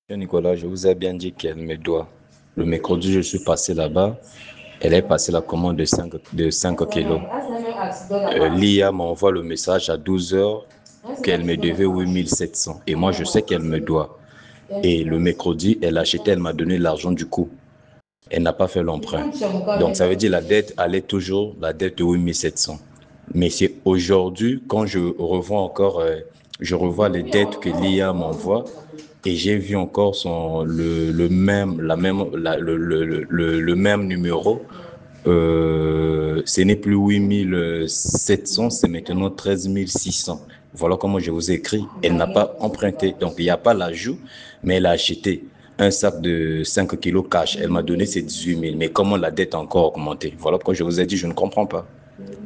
Nicolas, je vous ai bien dit qu'elle me doit. Le mercredi, je suis passé là-bas. Elle est passée la commande de cinq kilos. L'IA m'envoie le message à 12 heures qu'elle me devait 8700. Et moi, je sais qu'elle me doit. Et le mercredi, elle a acheté, elle m'a donné l'argent du coup. Elle n'a pas fait l'emprunt. Donc, ça veut dire la dette allait toujours, la dette de 8700. Mais c'est aujourd'hui, quand je revois les dettes que l'IA m'envoie, et j'ai vu encore le même numéro. Ce n'est plus 8700, c'est maintenant 13600. Voilà comment je vous ai écrit. Elle n'a pas emprunté, donc il n'y a pas l'ajout, mais elle a acheté un sac de 5 kilos cash. Elle m'a donné ses 18 000. Mais comment la dette a encore augmenté? Voilà pourquoi je vous ai dit, je ne comprends pas.